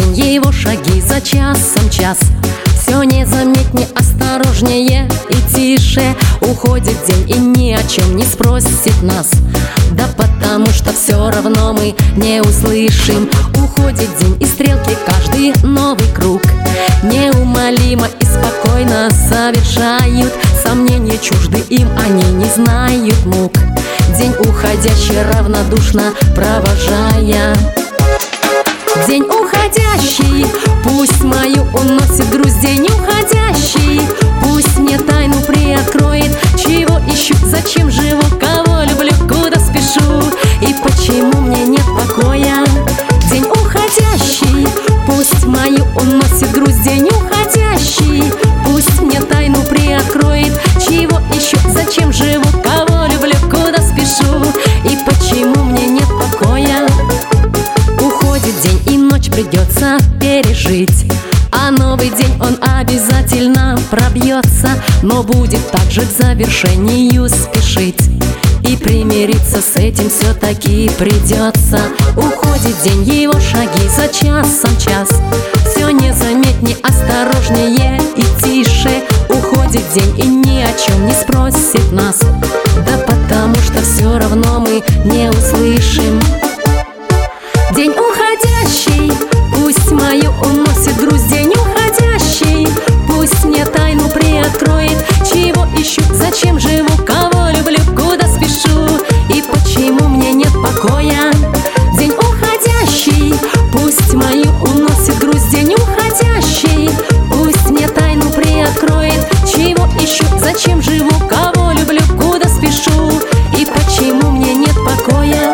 день, его шаги за часом час. Все незаметнее, осторожнее и тише. Уходит день и ни о чем не спросит нас. Да потому что все равно мы не услышим. Уходит день и стрелки каждый новый круг неумолимо и спокойно совершают. Сомнения чужды им, они не знают мук. День уходящий равнодушно провожая. День уходящий, пусть мою уносит грусть. День уходящий, пусть мне тайну приоткроет. Чего ищу, зачем живу, кого люблю, куда спешу и почему мне нет покоя. День уходящий, пусть мою уносит грусть. День уходящий, пусть мне тайну приоткроет. Чего ищу, зачем живу, кого люблю, куда спешу и почему мне нет покоя. Уходит день и ночь придется пережить, а новый день он обязательно пробьется. Но будет также к завершению спешить, и примириться с этим все-таки придется. Уходит день, его шаги за часом час. Все незаметнее, осторожнее и тише. Уходит день и ни о чем не спросит нас. Да потому что все равно мы не услышим. День уходящий, пусть мою уносит грусть. День уходящий, пусть мне тайну приоткроет. Чего ищу, зачем живу, кого люблю, куда спешу и почему мне нет покоя. День уходящий, пусть мою уносит грусть. День уходящий, пусть мне тайну приоткроет. Чего ищу, зачем живу, кого люблю, куда спешу и почему мне нет покоя.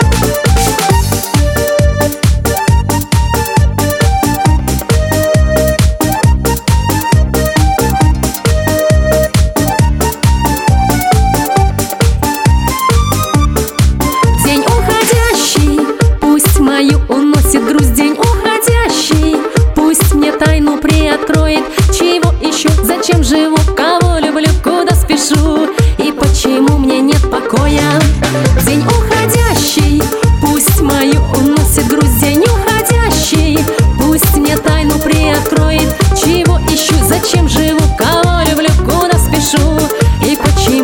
Мою уносит грусть. День уходящий, пусть мне тайну приоткроет. Чего ищу, зачем живу, кого люблю, куда спешу и почему мне нет покоя. День уходящий, пусть мою уносит грусть. День уходящий, пусть мне тайну приоткроет. Чего ищу, зачем живу, кого люблю, куда спешу и почему